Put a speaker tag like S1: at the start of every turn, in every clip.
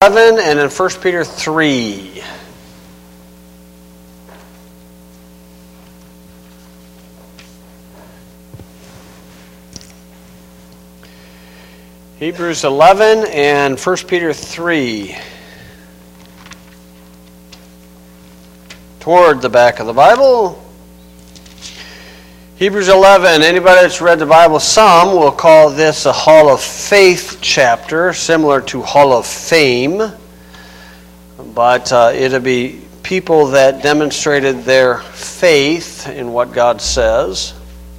S1: 11 and in 1 Peter 3. Hebrews 11 and 1 Peter 3. Toward the back of the Bible. Hebrews 11, anybody that's read the Bible some will call this a Hall of Faith chapter, similar to Hall of Fame. But it'll be people that demonstrated their faith in what God says.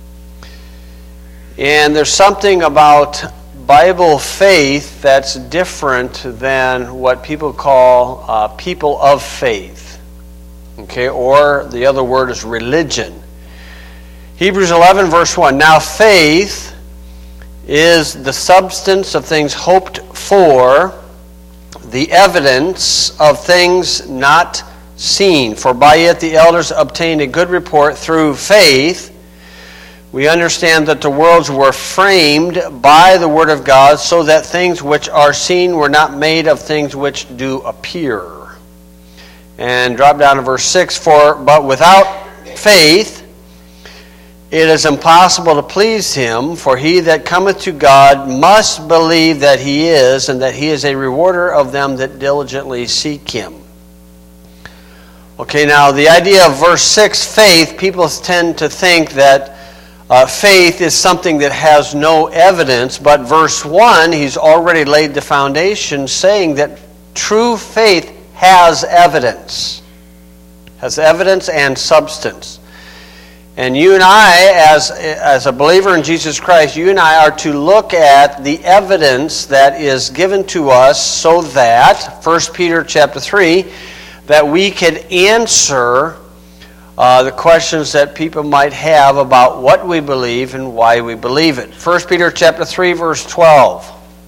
S1: And there's something about Bible faith that's different than what people call people of faith. Okay, or the other word is religion. Hebrews 11 verse 1. Now faith is the substance of things hoped for, the evidence of things not seen. For by it the elders obtained a good report. Through faith we understand that the worlds were framed by the word of God, so that things which are seen were not made of things which do appear. And drop down to verse 6. But without faith it is impossible to please him, for he that cometh to God must believe that he is, and that he is a rewarder of them that diligently seek him. Okay, now the idea of verse 6, faith, people tend to think that faith is something that has no evidence, but verse 1, he's already laid the foundation saying that true faith has evidence. Has evidence and substance. And you and I, as a believer in Jesus Christ, you and I are to look at the evidence that is given to us so that, 1 Peter chapter 3, that we could answer the questions that people might have about what we believe and why we believe it. 1 Peter chapter 3, verse 12.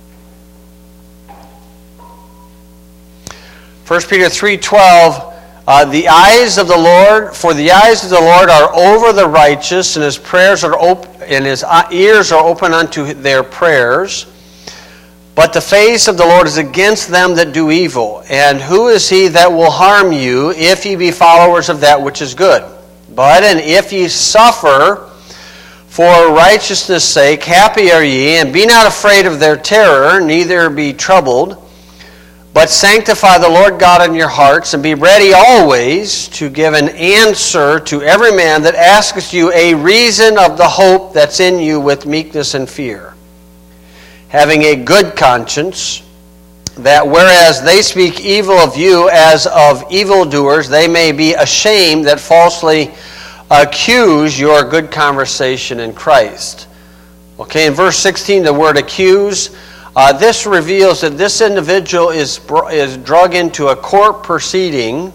S1: 1 Peter 3:12. The eyes of the Lord, for the eyes of the Lord are over the righteous, and his prayers are and his ears are open unto their prayers. But the face of the Lord is against them that do evil. And who is he that will harm you, if ye be followers of that which is good? But and if ye suffer for righteousness' sake, happy are ye, and be not afraid of their terror, neither be troubled. But sanctify the Lord God in your hearts, and be ready always to give an answer to every man that asketh you a reason of the hope that's in you with meekness and fear, having a good conscience, that whereas they speak evil of you as of evildoers, they may be ashamed that falsely accuse your good conversation in Christ. Okay, in verse 16, the word accuse. This reveals that this individual is drug into a court proceeding,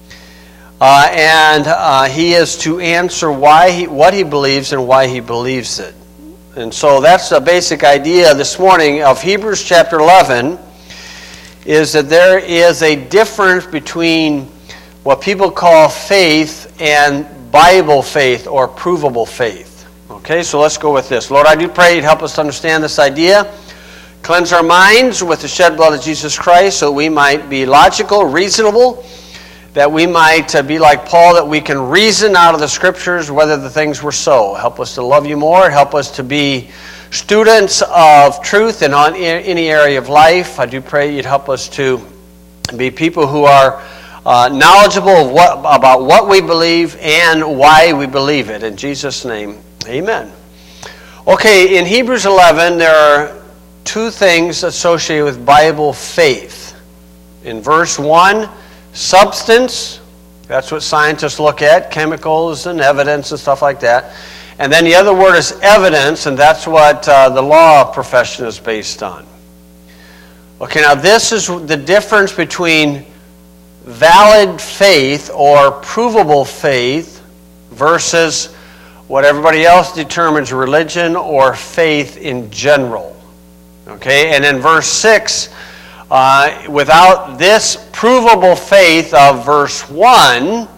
S1: and he is to answer what he believes and why he believes it. And so that's the basic idea this morning of Hebrews chapter 11, is that there is a difference between what people call faith and Bible faith or provable faith. Okay, so let's go with this. Lord, I do pray you'd help us to understand this idea. Cleanse our minds with the shed blood of Jesus Christ so we might be logical, reasonable, that we might be like Paul, that we can reason out of the Scriptures whether the things were so. Help us to love you more. Help us to be students of truth in any area of life. I do pray you'd help us to be people who are knowledgeable about what we believe and why we believe it. In Jesus' name, amen. Okay, in Hebrews 11, there are two things associated with Bible faith. In verse 1, substance, that's what scientists look at, chemicals and evidence and stuff like that. And then the other word is evidence, and that's what the law profession is based on. Okay, now this is the difference between valid faith or provable faith versus what everybody else determines religion or faith in general. Okay, and in verse 6, without this provable faith of verse 1,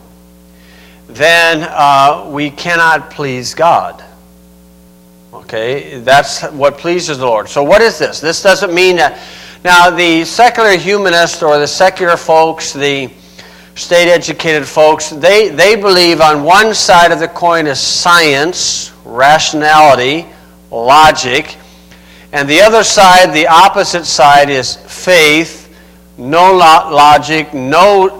S1: then we cannot please God. Okay, that's what pleases the Lord. So what is this? This doesn't mean that Now, the secular humanists or the secular folks, the state-educated folks, they believe on one side of the coin is science, rationality, logic, and the other side, the opposite side, is faith, no logic, no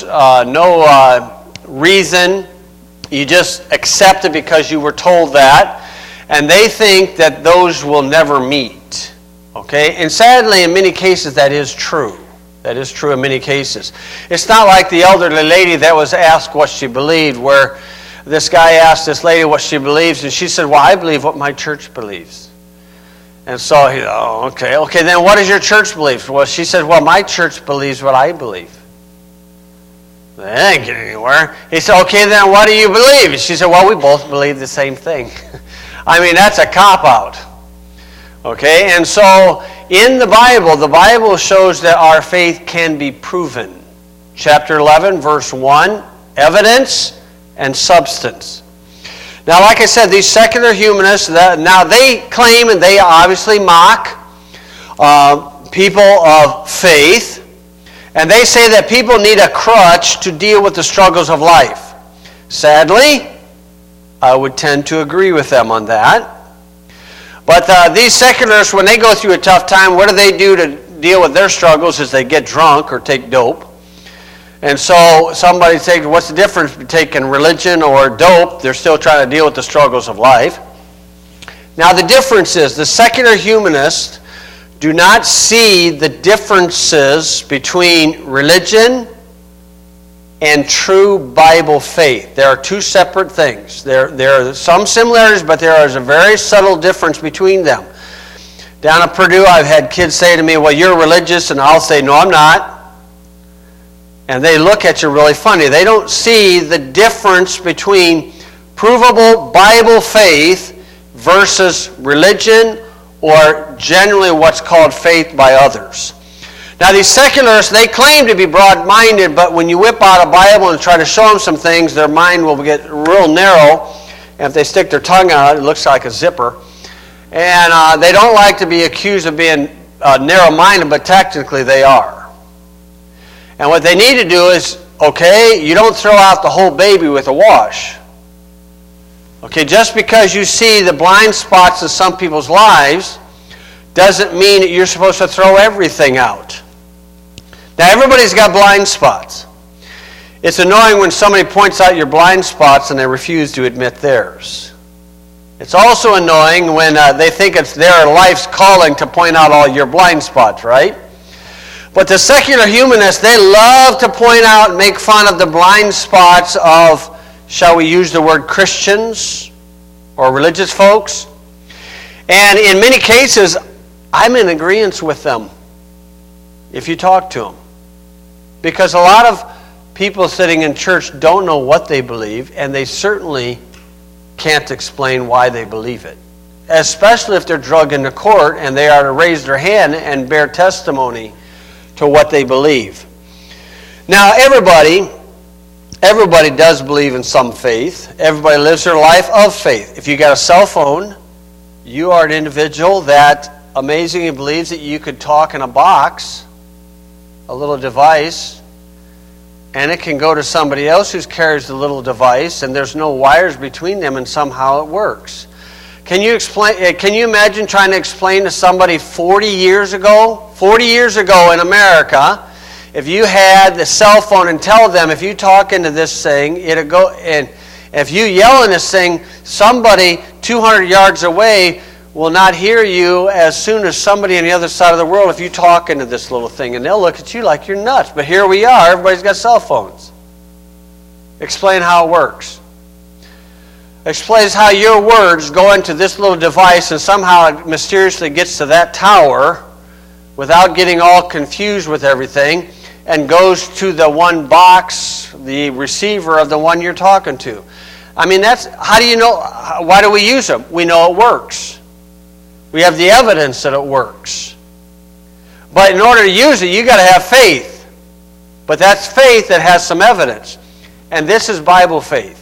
S1: reason. You just accept it because you were told that, and they think that those will never meet. Okay? And sadly, in many cases, that is true. That is true in many cases. It's not like the elderly lady that was asked what she believed, where this guy asked this lady what she believes, and she said, well, I believe what my church believes. And so he, okay, then what does your church believe? Well, she said, well, my church believes what I believe. That ain't getting anywhere. He said, okay, then what do you believe? And she said, well, we both believe the same thing. I mean, that's a cop-out. Okay, and so in the Bible shows that our faith can be proven. Chapter 11, verse 1, evidence and substance. Now, like I said, these secular humanists, now they claim and they obviously mock people of faith, and they say that people need a crutch to deal with the struggles of life. Sadly, I would tend to agree with them on that. But these secularists, when they go through a tough time, what do they do to deal with their struggles? Is they get drunk or take dope. And so somebody says, what's the difference between taking religion or dope? They're still trying to deal with the struggles of life. Now the difference is the secular humanists do not see the differences between religion and true Bible faith. There are two separate things. There are some similarities, but there is a very subtle difference between them. Down at Purdue, I've had kids say to me, well, you're religious, and I'll say, no, I'm not. And they look at you really funny. They don't see the difference between provable Bible faith versus religion, or generally what's called faith by others. Now these secularists, they claim to be broad-minded, but when you whip out a Bible and try to show them some things, their mind will get real narrow, and if they stick their tongue out, it looks like a zipper. And they don't like to be accused of being narrow-minded, but technically they are. And what they need to do is, okay, you don't throw out the whole baby with a wash. Okay, just because you see the blind spots in some people's lives doesn't mean that you're supposed to throw everything out. Now, everybody's got blind spots. It's annoying when somebody points out your blind spots and they refuse to admit theirs. It's also annoying when they think it's their life's calling to point out all your blind spots, right? But the secular humanists, they love to point out and make fun of the blind spots of, shall we use the word Christians or religious folks? And in many cases, I'm in agreement with them if you talk to them. Because a lot of people sitting in church don't know what they believe, and they certainly can't explain why they believe it. Especially if they're drugged into court and they are to raise their hand and bear testimony to what they believe. Now, everybody does believe in some faith. Everybody lives their life of faith. If you got a cell phone, you are an individual that amazingly believes that you could talk in a box, a little device, and it can go to somebody else who carries the little device, and there's no wires between them, and somehow it works. Can you imagine trying to explain to somebody 40 years ago in America, if you had the cell phone and tell them, if you talk into this thing, it'll go, and if you yell in this thing, somebody 200 yards away will not hear you as soon as somebody on the other side of the world if you talk into this little thing, and they'll look at you like you're nuts. But here we are, everybody's got cell phones. Explain how it works. Explains how your words go into this little device and somehow it mysteriously gets to that tower without getting all confused with everything and goes to the one box, the receiver of the one you're talking to. I mean, how do you know? Why do we use them? We know it works. We have the evidence that it works. But in order to use it, you got to have faith. But that's faith that has some evidence. And this is Bible faith.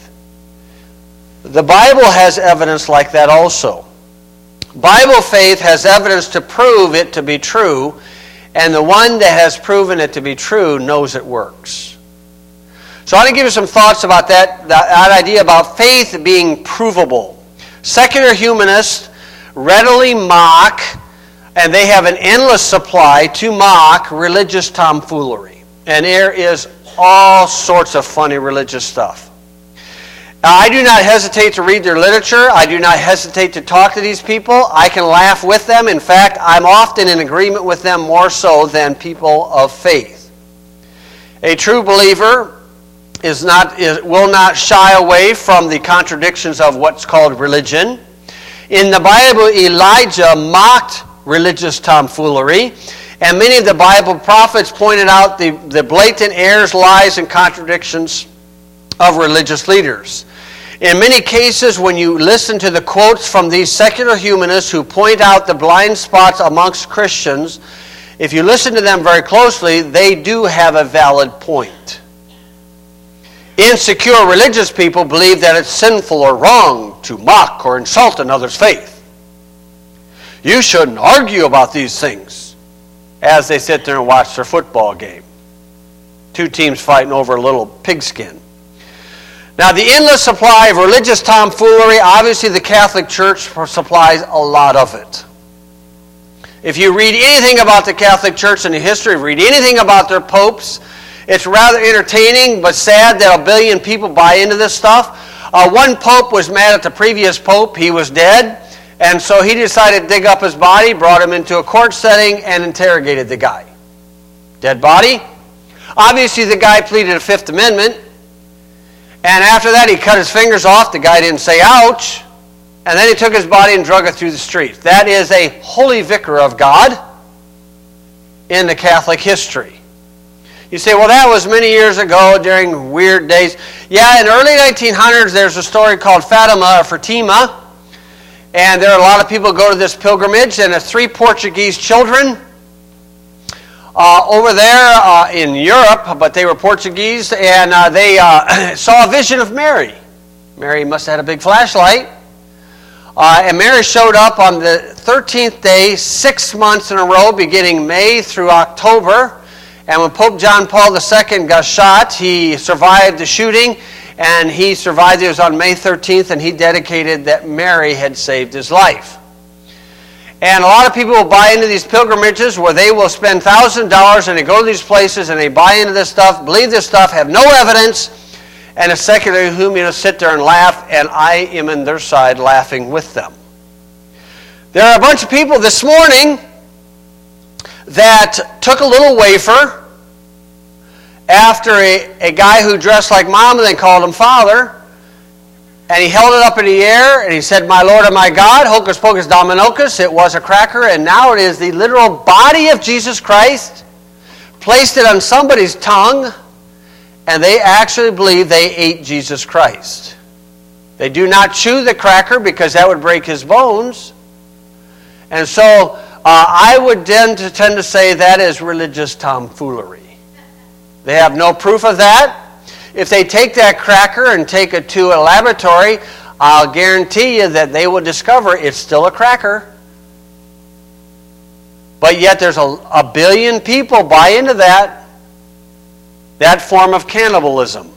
S1: The Bible has evidence like that also. Bible faith has evidence to prove it to be true, and the one that has proven it to be true knows it works. So I want to give you some thoughts about that idea about faith being provable. Secular humanists readily mock, and they have an endless supply to mock religious tomfoolery. And there is all sorts of funny religious stuff. I do not hesitate to read their literature. I do not hesitate to talk to these people. I can laugh with them. In fact, I'm often in agreement with them more so than people of faith. A true believer will not shy away from the contradictions of what's called religion. In the Bible, Elijah mocked religious tomfoolery, and many of the Bible prophets pointed out the blatant errors, lies, and contradictions of religious leaders. In many cases, when you listen to the quotes from these secular humanists who point out the blind spots amongst Christians, if you listen to them very closely, they do have a valid point. Insecure religious people believe that it's sinful or wrong to mock or insult another's faith. You shouldn't argue about these things as they sit there and watch their football game. Two teams fighting over a little pigskin. Now, the endless supply of religious tomfoolery, obviously the Catholic Church supplies a lot of it. If you read anything about the Catholic Church in the history, read anything about their popes, it's rather entertaining but sad that a billion people buy into this stuff. One pope was mad at the previous pope. He was dead. And so he decided to dig up his body, brought him into a court setting, and interrogated the guy. Dead body. Obviously, the guy pleaded the Fifth Amendment. And after that, he cut his fingers off. The guy didn't say, ouch. And then he took his body and drug it through the streets. That is a holy vicar of God in the Catholic history. You say, well, that was many years ago during weird days. Yeah, in the early 1900s, there's a story called Fatima. And there are a lot of people who go to this pilgrimage, and there's 3 Portuguese children over there in Europe, but they were Portuguese, and they saw a vision of Mary. Mary must have had a big flashlight. And Mary showed up on the 13th day, 6 months in a row, beginning May through October. And when Pope John Paul II got shot, he survived the shooting, and he survived. It was on May 13th, and he dedicated that Mary had saved his life. And a lot of people will buy into these pilgrimages where they will spend $1,000 and they go to these places and they buy into this stuff, believe this stuff, have no evidence, and a secular humanists sit there and laugh, and I am on their side laughing with them. There are a bunch of people this morning that took a little wafer after a guy who dressed like mom and they called him father, and he held it up in the air and he said, my Lord and my God, hocus pocus dominocus. It was a cracker, and now it is the literal body of Jesus Christ. Placed it on somebody's tongue, and they actually believe they ate Jesus Christ. They do not chew the cracker because that would break his bones. And so I would tend to say that is religious tomfoolery. They have no proof of that. If they take that cracker and take it to a laboratory, I'll guarantee you that they will discover it's still a cracker. But yet there's a billion people buy into that form of cannibalism.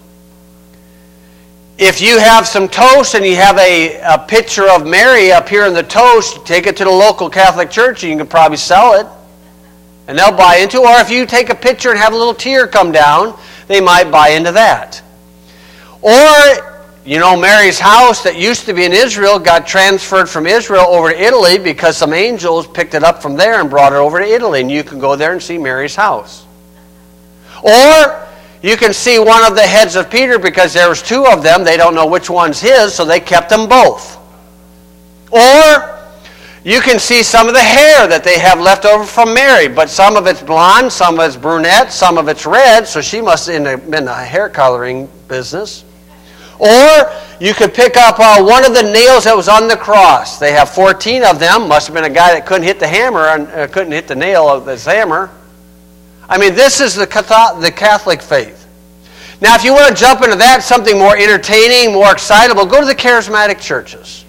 S1: If you have some toast and you have a picture of Mary up here in the toast, you take it to the local Catholic church and you can probably sell it. And they'll buy into it. Or if you take a picture and have a little tear come down, they might buy into that. Or, you know, Mary's house that used to be in Israel got transferred from Israel over to Italy because some angels picked it up from there and brought it over to Italy. And you can go there and see Mary's house. Or you can see one of the heads of Peter because there was 2 of them. They don't know which one's his, so they kept them both. Or you can see some of the hair that they have left over from Mary, but some of it's blonde, some of it's brunette, some of it's red, so she must have been in the hair coloring business. Or you could pick up one of the nails that was on the cross. They have 14 of them. Must have been a guy that couldn't hit the hammer and couldn't hit the nail of his hammer. I mean, this is the Catholic faith. Now, if you want to jump into that, something more entertaining, more excitable, go to the charismatic churches.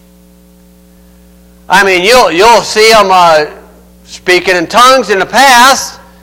S1: I mean, you'll see them speaking in tongues in the past,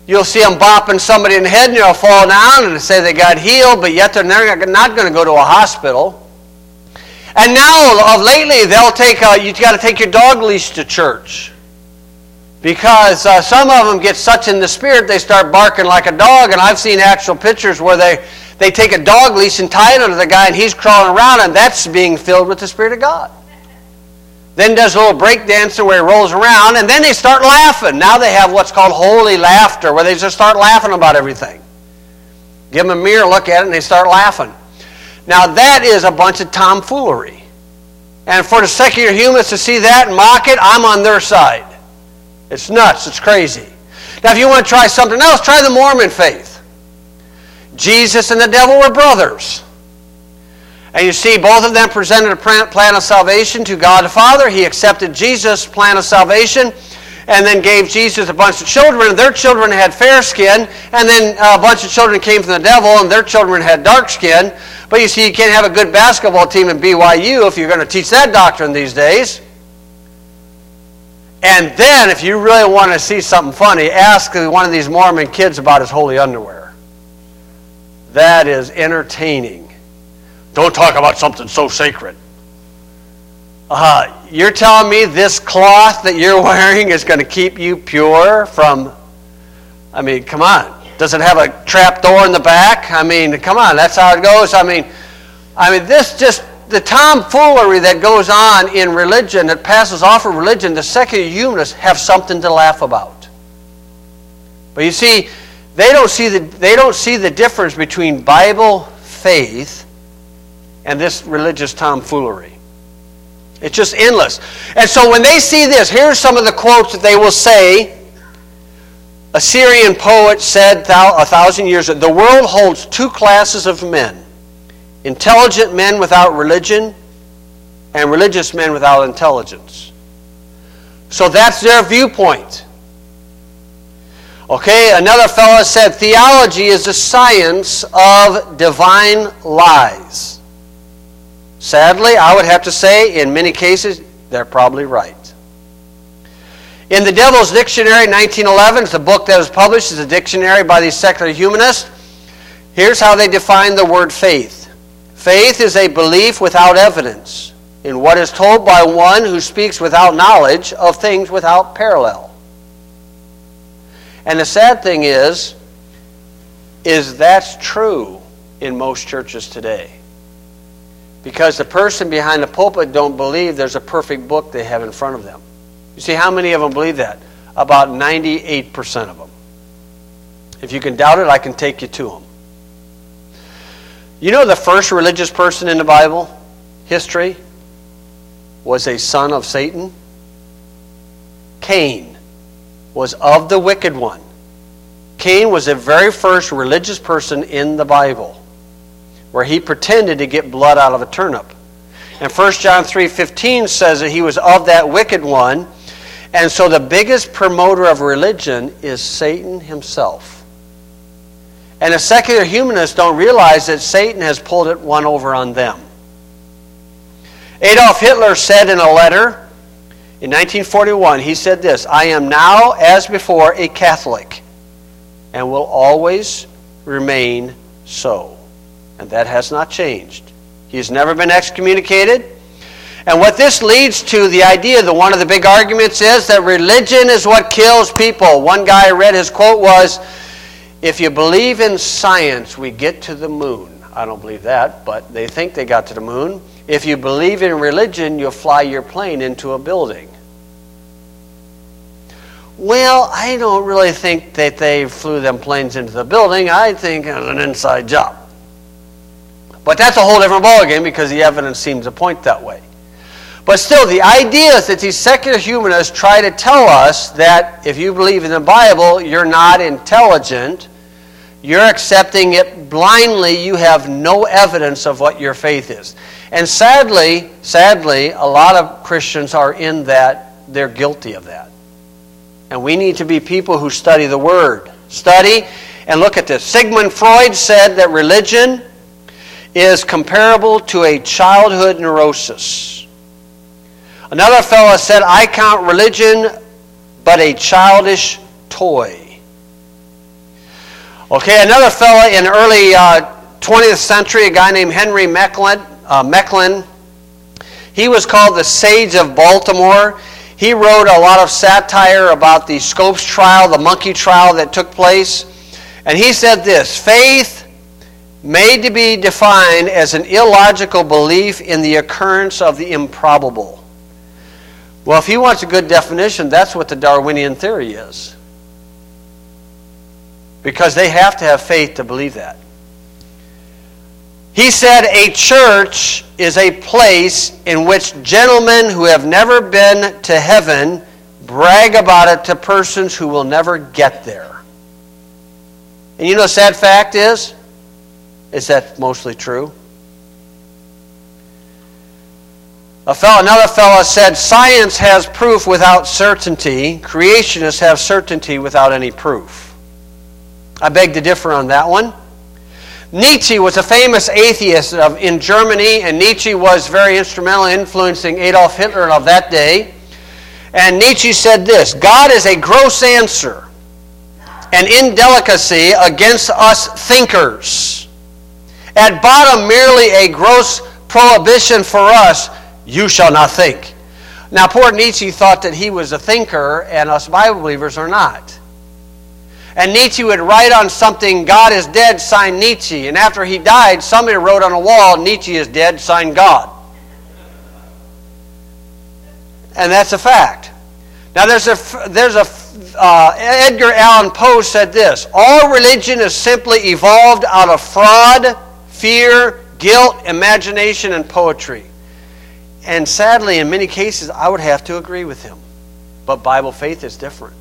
S1: You'll see them bopping somebody in the head and they'll fall down and say they got healed, but yet they're not going to go to a hospital. And now, of lately, they'll take you got to take your dog leash to church. Because some of them get such in the spirit, they start barking like a dog. And I've seen actual pictures where they take a dog leash and tie it under the guy and he's crawling around, and that's being filled with the Spirit of God. Then does a little break dancing where he rolls around, and then they start laughing. Now they have what's called holy laughter, where they just start laughing about everything. Give them a mirror, look at it, and they start laughing. Now that is a bunch of tomfoolery. And for the secular humanists to see that and mock it, I'm on their side. It's nuts. It's crazy. Now if you want to try something else, try the Mormon faith. Jesus and the devil were brothers. And you see, both of them presented a plan of salvation to God the Father. He accepted Jesus' plan of salvation and then gave Jesus a bunch of children. Their children had fair skin, and then a bunch of children came from the devil, and their children had dark skin. But you see, you can't have a good basketball team at BYU if you're going to teach that doctrine these days. And then, if you really want to see something funny, ask one of these Mormon kids about his holy underwear. That is entertaining. Don't talk about something so sacred. You're telling me this cloth that you're wearing is going to keep you pure from, I mean, come on. Does it have a trap door in the back? I mean, come on, that's how it goes. I mean, this just, the tomfoolery that goes on in religion, that passes off of religion, the secular humanists have something to laugh about. But you see, they don't see the difference between Bible faith and this religious tomfoolery. It's just endless. And so when they see this, here's some of the quotes that they will say. A Syrian poet said 1,000 years ago, the world holds two classes of men. Intelligent men without religion and religious men without intelligence. So that's their viewpoint. Okay, another fellow said, theology is the science of divine lies. Sadly, I would have to say, in many cases, they're probably right. In the Devil's Dictionary, 1911, it's a book that was published as a dictionary by these secular humanists. Here's how they define the word faith. Faith is a belief without evidence in what is told by one who speaks without knowledge of things without parallel. And the sad thing is that's true in most churches today. Because the person behind the pulpit don't believe there's a perfect book they have in front of them. You see, how many of them believe that? About 98% of them. If you can doubt it, I can take you to them. You know the first religious person in the Bible history was a son of Satan? Cain was of the wicked one. Cain was the very first religious person in the Bible, where he pretended to get blood out of a turnip. And 1 John 3:15 says that he was of that wicked one. And so the biggest promoter of religion is Satan himself. And the secular humanists don't realize that Satan has pulled one over on them. Adolf Hitler said in a letter in 1941, he said this, I am now, as before, a Catholic and will always remain so. And that has not changed. He has never been excommunicated. And what this leads to, the idea that one of the big arguments is that religion is what kills people. One guy I read, his quote was, if you believe in science, we get to the moon. I don't believe that, but they think they got to the moon. If you believe in religion, you'll fly your plane into a building. Well, I don't really think that they flew them planes into the building. I think it was an inside job. But that's a whole different ballgame because the evidence seems to point that way. But still, the idea is that these secular humanists try to tell us that if you believe in the Bible, you're not intelligent, you're accepting it blindly, you have no evidence of what your faith is. And sadly, a lot of Christians are in that, they're guilty of that. And we need to be people who study the Word. Study and look at this. Sigmund Freud said that religion is comparable to a childhood neurosis. Another fellow said, I count religion but a childish toy. Okay, another fella in early 20th century, a guy named Henry Mecklin. He was called the Sage of Baltimore. He wrote a lot of satire about the Scopes trial, the monkey trial that took place. And he said this: faith made to be defined as an illogical belief in the occurrence of the improbable. Well, if he wants a good definition, that's what the Darwinian theory is. Because they have to have faith to believe that. He said a church is a place in which gentlemen who have never been to heaven brag about it to persons who will never get there. And you know the sad fact is that mostly true? Another fellow said, science has proof without certainty. Creationists have certainty without any proof. I beg to differ on that one. Nietzsche was a famous atheist in Germany, and Nietzsche was very instrumental in influencing Adolf Hitler of that day. And Nietzsche said this: God is a gross answer, an indelicacy against us thinkers. At bottom, merely a gross prohibition for us, you shall not think. Now, poor Nietzsche thought that he was a thinker, and us Bible believers are not. And Nietzsche would write on something, God is dead, sign Nietzsche. And after he died, somebody wrote on a wall, Nietzsche is dead, sign God. And that's a fact. Now Edgar Allan Poe said this: all religion is simply evolved out of fraud, fear, guilt, imagination, and poetry. And sadly, in many cases, I would have to agree with him. But Bible faith is different.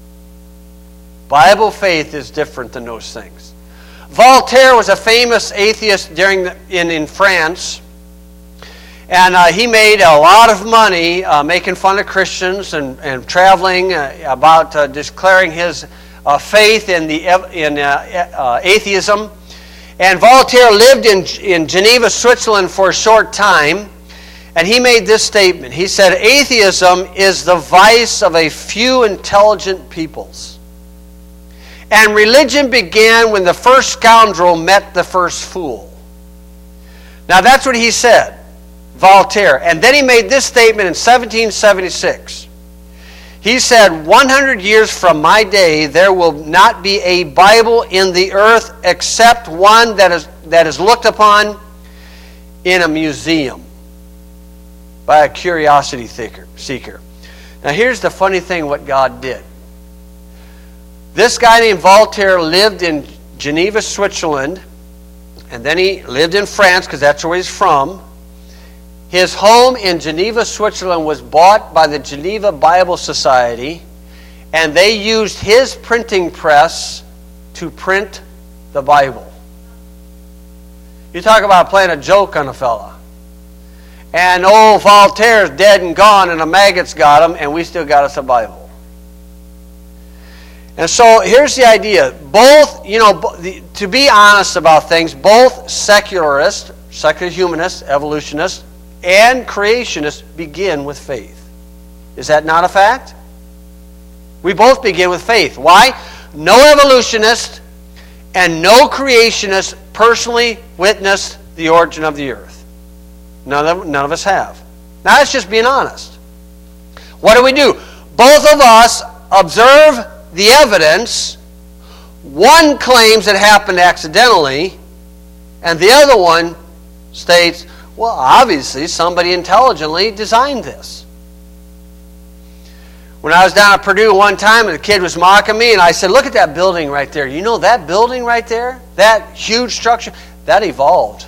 S1: Bible faith is different than those things. Voltaire was a famous atheist in France. And he made a lot of money making fun of Christians and traveling about declaring his faith in atheism. And Voltaire lived in Geneva, Switzerland for a short time. And he made this statement. He said, atheism is the vice of a few intelligent peoples. And religion began when the first scoundrel met the first fool. Now that's what he said, Voltaire. And then he made this statement in 1776. He said, 100 years from my day, there will not be a Bible in the earth except one that is looked upon in a museum by a curiosity seeker. Now here's the funny thing what God did. This guy named Voltaire lived in Geneva, Switzerland, and then he lived in France because that's where he's from. His home in Geneva, Switzerland was bought by the Geneva Bible Society, and they used his printing press to print the Bible. You talk about playing a joke on a fella. And old Voltaire's dead and gone, and the maggots got him, and we still got us a Bible. And so here's the idea. Both, to be honest about things, both secular humanists, evolutionists, and creationists begin with faith. Is that not a fact? We both begin with faith. Why? No evolutionist and no creationist personally witnessed the origin of the earth. None of us have. Now that's just being honest. What do? Both of us observe the evidence. One claims it happened accidentally, and the other one states, well, obviously somebody intelligently designed this. When I was down at Purdue one time, and the kid was mocking me, and I said, look at that building right there. You know that building right there? That huge structure? That evolved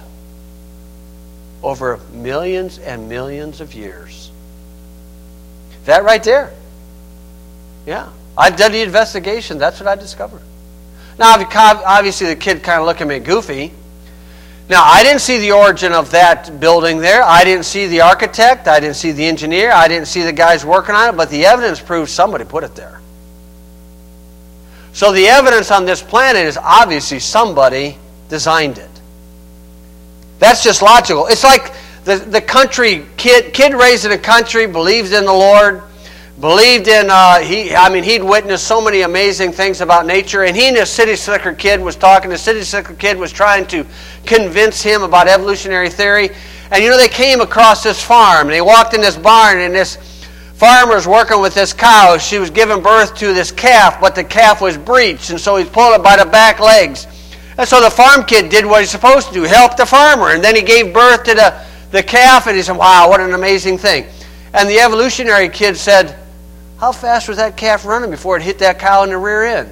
S1: over millions and millions of years. That right there. Yeah. I did the investigation. That's what I discovered. Now, obviously, the kid kind of looked at me goofy. Now, I didn't see the origin of that building there. I didn't see the architect. I didn't see the engineer. I didn't see the guys working on it. But the evidence proves somebody put it there. So the evidence on this planet is obviously somebody designed it. That's just logical. It's like the country kid raised in a country, believes in the Lord, believed in, he'd witnessed so many amazing things about nature, and he and his city slicker kid was talking. The city slicker kid was trying to convince him about evolutionary theory. And they came across this farm, and they walked in this barn, and this farmer's working with this cow. She was giving birth to this calf, but the calf was breeched, and so he's pulling it by the back legs. And so the farm kid did what he's supposed to do, help the farmer, and then he gave birth to the calf, and he said, wow, what an amazing thing. And the evolutionary kid said, how fast was that calf running before it hit that cow in the rear end?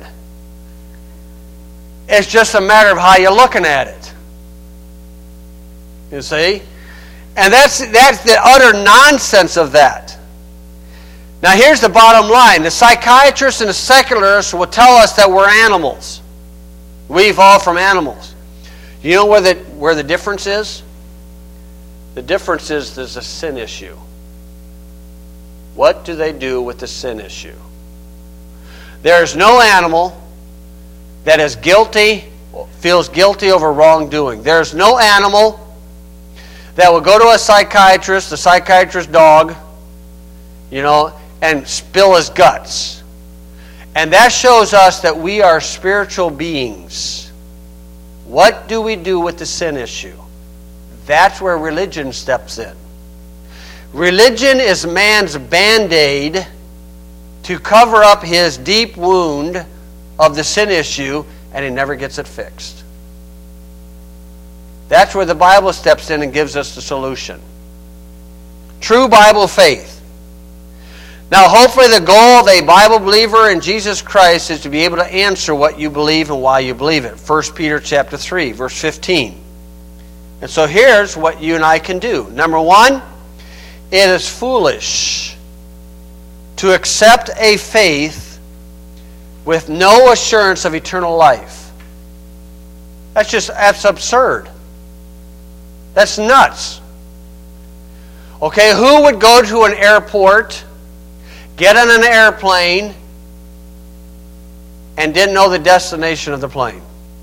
S1: It's just a matter of how you're looking at it. You see? And that's the utter nonsense of that. Now here's the bottom line. The psychiatrists and the secularists will tell us that we're animals. We evolved from animals. You know where the difference is? The difference is there's a sin issue. What do they do with the sin issue? There is no animal that is guilty, feels guilty over wrongdoing. There's no animal that will go to a psychiatrist, the psychiatrist's dog, and spill his guts. And that shows us that we are spiritual beings. What do we do with the sin issue? That's where religion steps in. Religion is man's band-aid to cover up his deep wound of the sin issue, and he never gets it fixed. That's where the Bible steps in and gives us the solution. True Bible faith. Now, hopefully the goal of a Bible believer in Jesus Christ is to be able to answer what you believe and why you believe it. 1 Peter chapter 3, verse 15. And so here's what you and I can do. Number one, it is foolish to accept a faith with no assurance of eternal life. That's absurd. That's nuts. Okay, who would go to an airport, get on an airplane, and didn't know the destination of the plane?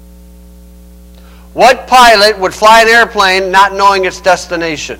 S1: What pilot would fly an airplane not knowing its destination?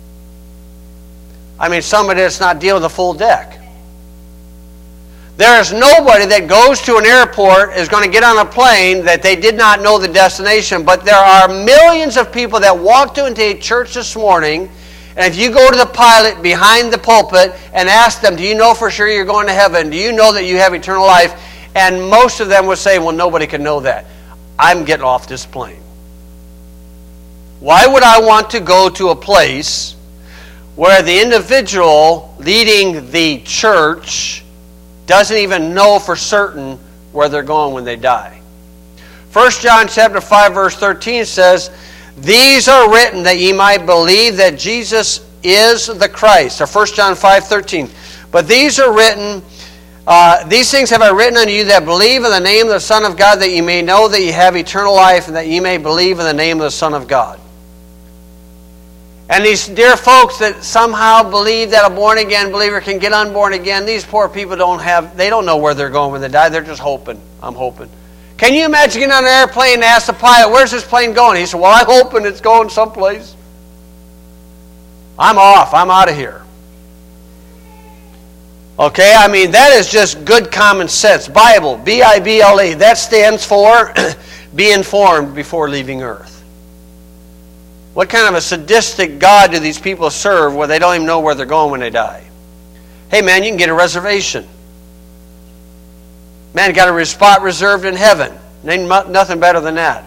S1: Somebody that's not dealing with a full deck. There is nobody that goes to an airport is going to get on a plane that they did not know the destination, but there are millions of people that walked into a church this morning, and if you go to the pilot behind the pulpit and ask them, do you know for sure you're going to heaven? Do you know that you have eternal life? And most of them would say, well, nobody can know that. I'm getting off this plane. Why would I want to go to a place where the individual leading the church doesn't even know for certain where they're going when they die? 1 John chapter 5, verse 13 says, these are written that ye might believe that Jesus is the Christ. Or 1 John 5:13. But these are written, these things have I written unto you that believe in the name of the Son of God, that ye may know that ye have eternal life, and that ye may believe in the name of the Son of God. And these dear folks that somehow believe that a born-again believer can get unborn again, these poor people they don't know where they're going when they die. They're just hoping. I'm hoping. Can you imagine getting on an airplane and ask the pilot, where's this plane going? He said, well, I'm hoping it's going someplace. I'm off. I'm out of here. Okay, that is just good common sense. Bible, B-I-B-L-E. That stands for be informed before leaving earth. What kind of a sadistic God do these people serve where they don't even know where they're going when they die? Hey man, you can get a reservation. Man, got a spot reserved in heaven. Ain't nothing better than that.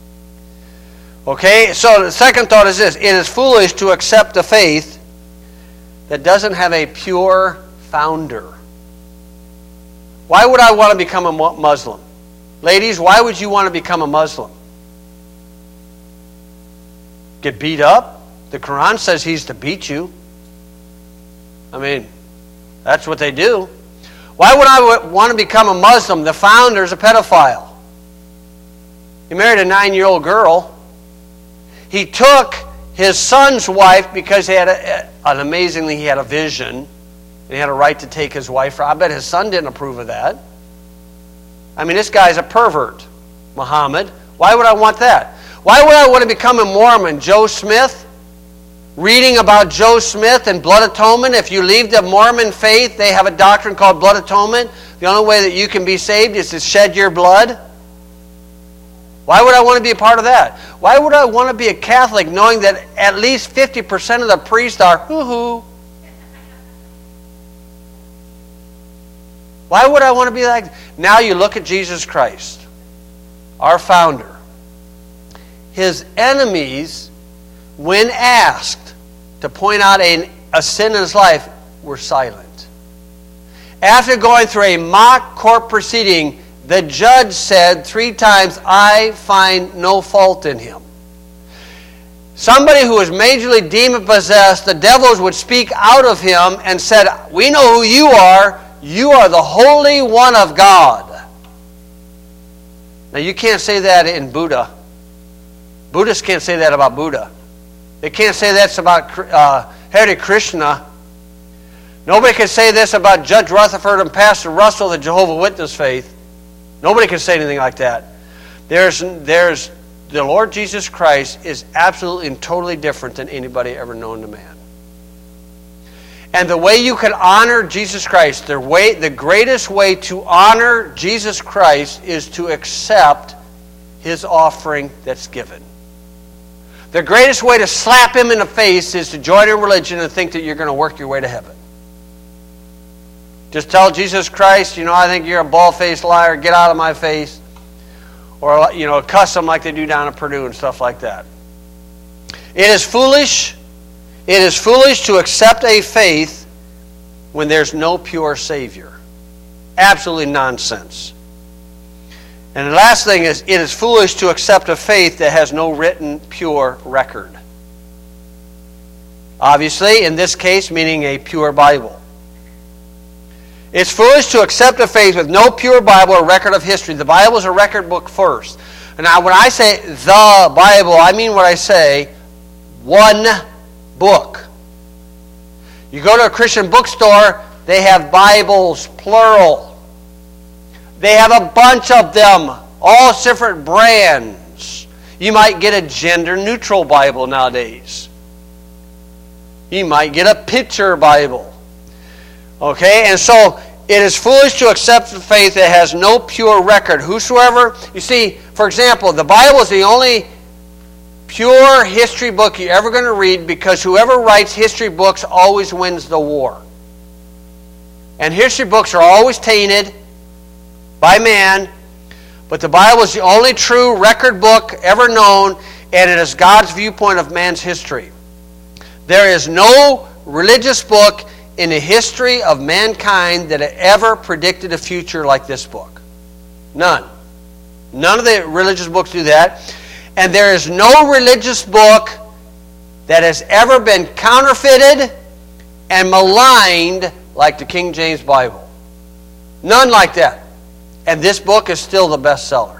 S1: Okay, so the second thought is this. It is foolish to accept a faith that doesn't have a pure founder. Why would I want to become a Muslim? Ladies, why would you want to become a Muslim? Get beat up? The Quran says he's to beat you. That's what they do. Why would I want to become a Muslim? The founder's a pedophile. He married a 9-year-old girl. He took his son's wife because he had he had a vision. And he had a right to take his wife. I bet his son didn't approve of that. This guy's a pervert, Muhammad. Why would I want that? Why would I want to become a Mormon? Joe Smith? reading about Joe Smith and blood atonement. If you leave the Mormon faith, they have a doctrine called blood atonement. The only way that you can be saved is to shed your blood. Why would I want to be a part of that? Why would I want to be a Catholic knowing that at least 50% of the priests are hoo-hoo? Why would I want to be like that? Now you look at Jesus Christ, our founder. His enemies, when asked to point out a sin in his life, were silent. After going through a mock court proceeding, the judge said 3 times, "I find no fault in him." Somebody who was majorly demon-possessed, the devils would speak out of him and said, "We know who you are. You are the Holy One of God." Now you can't say that in Buddha. Buddhists can't say that about Buddha. They can't say that's about Hare Krishna. Nobody can say this about Judge Rutherford and Pastor Russell, the Jehovah's Witness faith. Nobody can say anything like that. There's the Lord Jesus Christ is absolutely and totally different than anybody ever known to man. And the way you can honor Jesus Christ, the greatest way to honor Jesus Christ is to accept His offering that's given. The greatest way to slap Him in the face is to join a religion and think that you're going to work your way to heaven. Just tell Jesus Christ, I think you're a bald-faced liar, get out of my face. Or, cuss them like they do down at Purdue and stuff like that. It is foolish. It is foolish to accept a faith when there's no pure Savior. Absolutely nonsense. And the last thing is, it is foolish to accept a faith that has no written pure record. Obviously, in this case, meaning a pure Bible. It's foolish to accept a faith with no pure Bible or record of history. The Bible is a record book first. And now when I say the Bible, I mean what I say, one book. You go to a Christian bookstore, they have Bibles, plural. They have a bunch of them, all different brands. You might get a gender-neutral Bible nowadays. You might get a picture Bible. Okay, and so it is foolish to accept the faith that has no pure record. Whosoever, you see, for example, the Bible is the only pure history book you're ever going to read because whoever writes history books always wins the war. And history books are always tainted by man, but the Bible is the only true record book ever known, and it is God's viewpoint of man's history. There is no religious book in the history of mankind that ever predicted a future like this book. None. None of the religious books do that. And there is no religious book that has ever been counterfeited and maligned like the King James Bible. None like that. And this book is still the bestseller.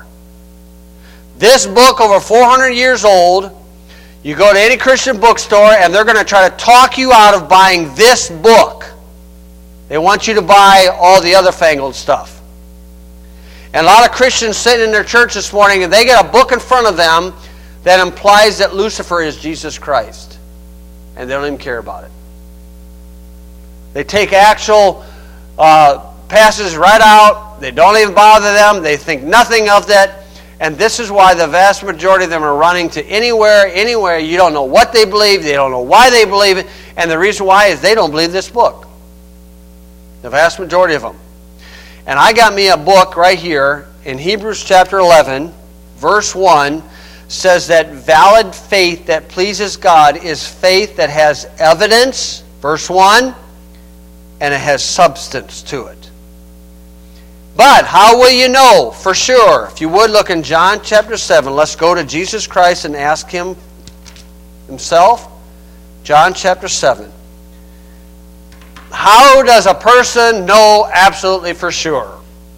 S1: This book, over 400 years old, you go to any Christian bookstore and they're going to try to talk you out of buying this book. They want you to buy all the other fangled stuff. And a lot of Christians sitting in their church this morning and they get a book in front of them that implies that Lucifer is Jesus Christ. And they don't even care about it. They take actual passages right out. They don't even bother them. They think nothing of that. And this is why the vast majority of them are running to anywhere. You don't know what they believe. They don't know why they believe it. And the reason why is they don't believe this book. The vast majority of them. And I got me a book right here in Hebrews chapter 11, verse 1, says that valid faith that pleases God is faith that has evidence, verse 1, and it has substance to it. But how will you know for sure? If you would look in John chapter 7, let's go to Jesus Christ and ask Him Himself. John chapter 7. How does a person know absolutely for sure?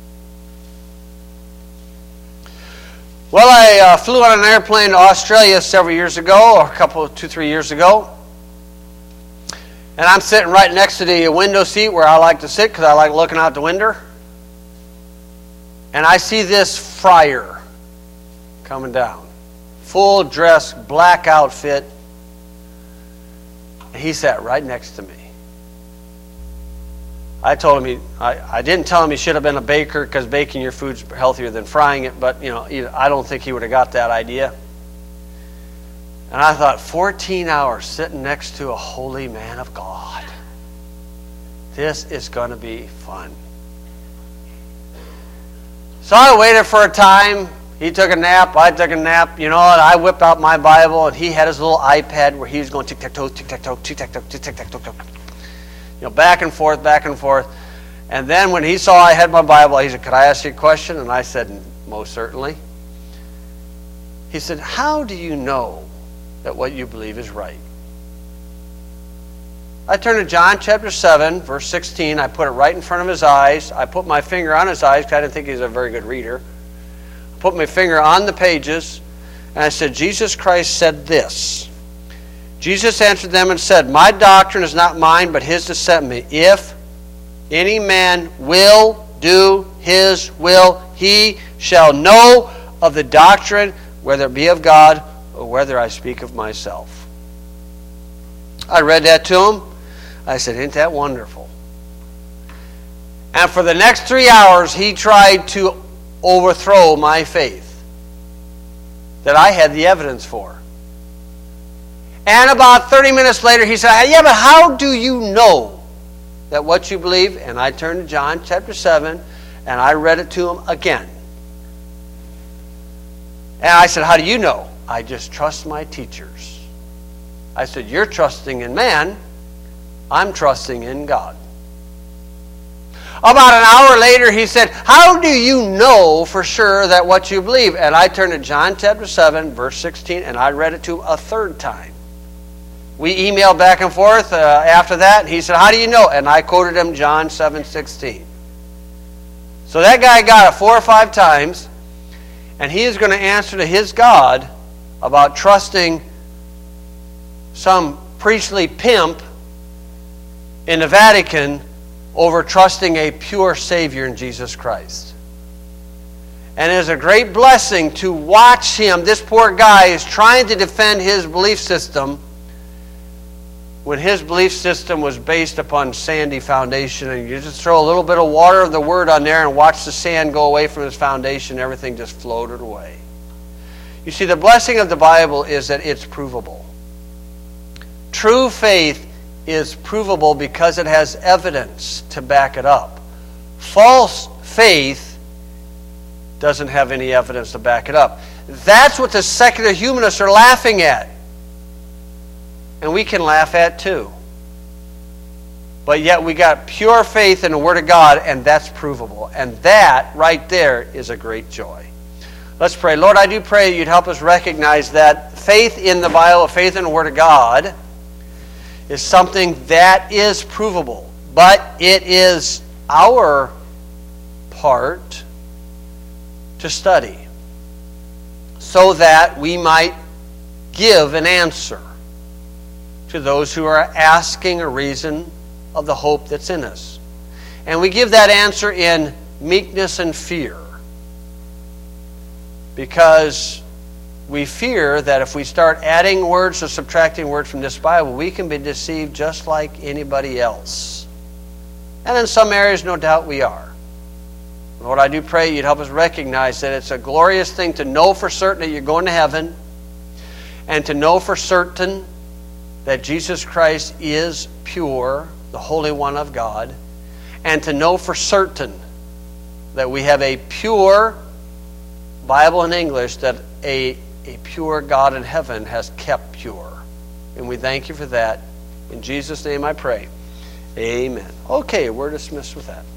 S1: Well, I flew on an airplane to Australia several years ago, or 2-3 years ago. And I'm sitting right next to the window seat where I like to sit because I like looking out the window. And I see this friar coming down. Full dress, black outfit. And he sat right next to me. I told him I didn't tell him he should have been a baker because baking your food's healthier than frying it, but I don't think he would have got that idea. And I thought, 14 hours sitting next to a holy man of God. This is going to be fun. So I waited for a time. He took a nap. I took a nap. And I whipped out my Bible, and he had his little iPad where he was going tic-tac-toe, tic-tac-toe, tic-tac-toe, tic-tac-toe. Back and forth, back and forth. And then when he saw I had my Bible, he said, "Could I ask you a question?" And I said, "Most certainly." He said, "How do you know that what you believe is right?" I turned to John chapter 7, verse 16. I put it right in front of his eyes. I put my finger on his eyes because I didn't think he was a very good reader. I put my finger on the pages, and I said, "Jesus Christ said this." Jesus answered them and said, "My doctrine is not mine, but his that sent me. If any man will do his will, he shall know of the doctrine, whether it be of God or whether I speak of myself." I read that to him. I said, "Isn't that wonderful?" And for the next 3 hours, he tried to overthrow my faith that I had the evidence for. And about 30 minutes later, he said, "Yeah, but how do you know that what you believe?" And I turned to John chapter 7, and I read it to him again. And I said, "How do you know?" "I just trust my teachers." I said, "You're trusting in man. I'm trusting in God." About an hour later, he said, "How do you know for sure that what you believe?" And I turned to John chapter 7, verse 16, and I read it to him a third time. We emailed back and forth after that, and he said, "How do you know?" And I quoted him John 7:16. So that guy got it 4 or 5 times, and he is going to answer to his God about trusting some priestly pimp in the Vatican over trusting a pure Savior in Jesus Christ. And it is a great blessing to watch him. This poor guy is trying to defend his belief system when his belief system was based upon sandy foundation, and you just throw a little bit of water of the Word on there and watch the sand go away from his foundation, everything just floated away. You see, the blessing of the Bible is that it's provable. True faith is provable because it has evidence to back it up. False faith doesn't have any evidence to back it up. That's what the secular humanists are laughing at. And we can laugh at too. But yet we got pure faith in the Word of God, and that's provable. And that right there is a great joy. Let's pray. Lord, I do pray you'd help us recognize that faith in the Bible, faith in the Word of God, is something that is provable. But it is our part to study so that we might give an answer to those who are asking a reason of the hope that's in us. And we give that answer in meekness and fear, because we fear that if we start adding words or subtracting words from this Bible, we can be deceived just like anybody else. And in some areas, no doubt we are. Lord, I do pray you'd help us recognize that it's a glorious thing to know for certain that you're going to heaven, and to know for certain that Jesus Christ is pure, the Holy One of God, and to know for certain that we have a pure Bible in English that a pure God in heaven has kept pure. And we thank you for that. In Jesus' name I pray. Amen. Okay, we're dismissed with that.